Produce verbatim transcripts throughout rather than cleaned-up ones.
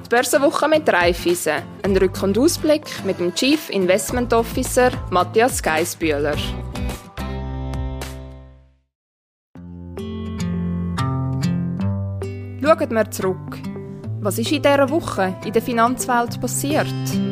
Die Börsenwoche mit Raiffeisen. Ein Rück- und Ausblick mit dem Chief Investment Officer Matthias Geissbühler. Schauen wir zurück. Was ist in dieser Woche in der Finanzwelt passiert?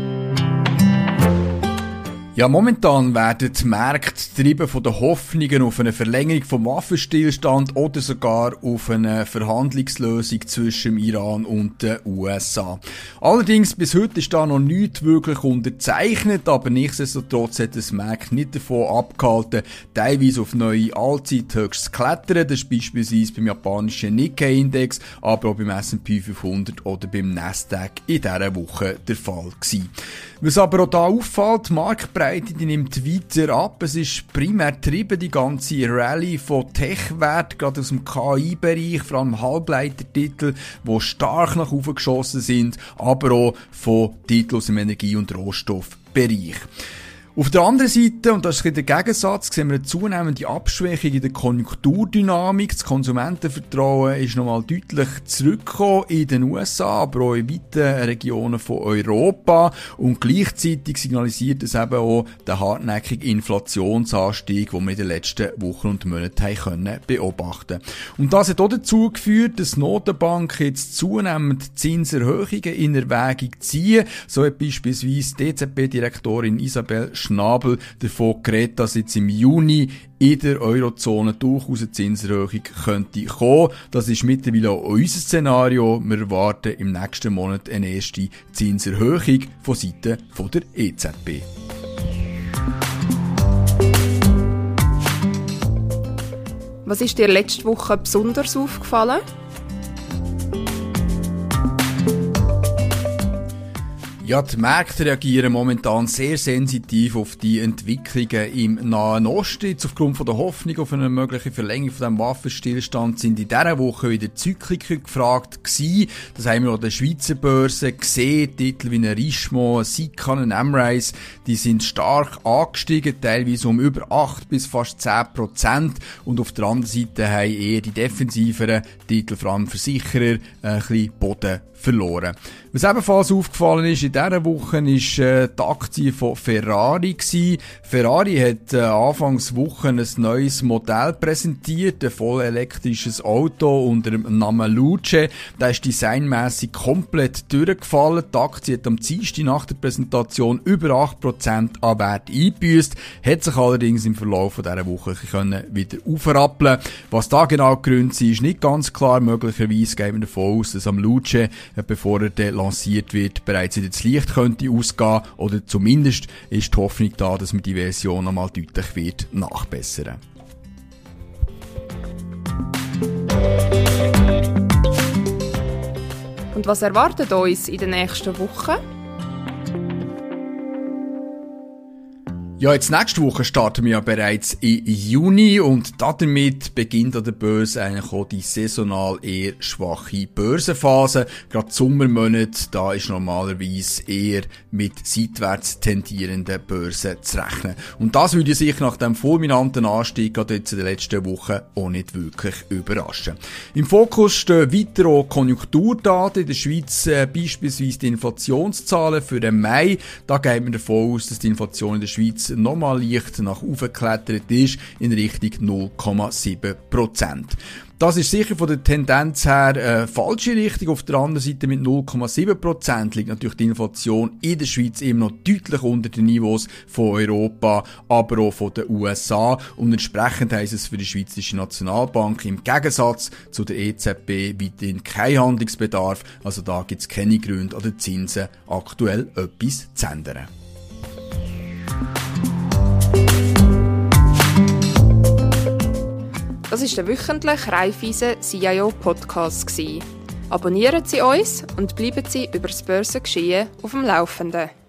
Ja, momentan werden die Märkte getrieben von den Hoffnungen auf eine Verlängerung vom Waffenstillstand oder sogar auf eine Verhandlungslösung zwischen dem Iran und den U S A. Allerdings, bis heute ist da noch nichts wirklich unterzeichnet, aber nichtsdestotrotz hat das Markt nicht davon abgehalten, teilweise auf neue Allzeithöchste zu klettern. Das ist beispielsweise beim japanischen Nikkei-Index, aber auch beim S and P fünfhundert oder beim Nasdaq in dieser Woche der Fall gewesen. Was aber auch da auffällt, die Marktbreite die nimmt weiter ab. Es ist primär getrieben, die ganze Rallye von Tech-Werten, gerade aus dem K I-Bereich, vor allem Halbleitertitel, die stark nach oben geschossen sind, aber auch von Titeln aus dem Energie- und Rohstoffbereich. Auf der anderen Seite, und das ist der Gegensatz, sehen wir eine zunehmende Abschwächung in der Konjunkturdynamik. Das Konsumentenvertrauen ist nochmal deutlich zurückgekommen in den U S A, aber auch in weiten Regionen von Europa. Und gleichzeitig signalisiert es eben auch den hartnäckigen Inflationsanstieg, den wir in den letzten Wochen und Monaten haben können beobachten. Und das hat auch dazu geführt, dass die Notenbank jetzt zunehmend Zinserhöhungen in Erwägung ziehen. So hat beispielsweise die E Z B-Direktorin Isabel Schnabel davon geredet, dass jetzt im Juni in der Eurozone durchaus eine Zinserhöhung könnte kommen. Das ist mittlerweile auch unser Szenario. Wir erwarten im nächsten Monat eine erste Zinserhöhung von Seiten der E Z B. Was ist dir letzte Woche besonders aufgefallen? Ja, die Märkte reagieren momentan sehr sensitiv auf die Entwicklungen im Nahen Osten. Jetzt aufgrund von der Hoffnung auf eine mögliche Verlängerung von dem Waffenstillstand sind in dieser Woche wieder Zykliker gefragt gewesen. Das haben wir an der Schweizer Börse gesehen. Titel wie ein Richemont, ein Sika, ein Amrise, die sind stark angestiegen, teilweise um über acht bis fast zehn Prozent. Und auf der anderen Seite haben eher die defensiveren Titel, vor allem Versicherer, ein bisschen Boden verloren. Was ebenfalls aufgefallen ist in dieser Woche, ist äh, die Aktie von Ferrari gewesen. Ferrari hat äh, anfangs Woche ein neues Modell präsentiert, ein voll elektrisches Auto unter dem Namen Luce. Das ist designmässig komplett durchgefallen. Die Aktie hat am Dienstag nach der Präsentation über acht Prozent an Wert eingebüßt, hat sich allerdings im Verlauf dieser Woche können wieder aufrappeln. Was da genau die Gründe sind, ist nicht ganz klar. Möglicherweise gehen wir davon aus, dass am Luce, bevor er dann lanciert wird, bereits wieder das Licht könnte ausgehen, oder zumindest ist die Hoffnung da, dass man die Version einmal deutlich wird nachbessern. Und was erwartet uns in den nächsten Wochen? Ja, jetzt nächste Woche starten wir ja bereits im Juni und damit beginnt an der Börse eigentlich auch die saisonal eher schwache Börsenphase. Gerade die Sommermonate, da ist normalerweise eher mit seitwärts tendierenden Börsen zu rechnen. Und das würde sich nach dem fulminanten Anstieg gerade jetzt in den letzten Wochen auch nicht wirklich überraschen. Im Fokus stehen weiter auch Konjunkturdaten. In der Schweiz äh, beispielsweise die Inflationszahlen für den Mai. Da geht man davon aus, dass die Inflation in der Schweiz nochmal leicht nach oben geklettert ist, in Richtung null Komma sieben Prozent. Das ist sicher von der Tendenz her äh, falsche Richtung. Auf der anderen Seite mit null Komma sieben Prozent liegt natürlich die Inflation in der Schweiz immer noch deutlich unter den Niveaus von Europa, aber auch von den U S A. Und entsprechend heisst es für die Schweizerische Nationalbank im Gegensatz zu der E Z B weiterhin kein Handlungsbedarf. Also da gibt es keine Gründe, an den Zinsen aktuell etwas zu ändern. Das war der wöchentliche Raiffeisen C I O Podcast. Abonnieren Sie uns und bleiben Sie über das Börsengeschehen auf dem Laufenden.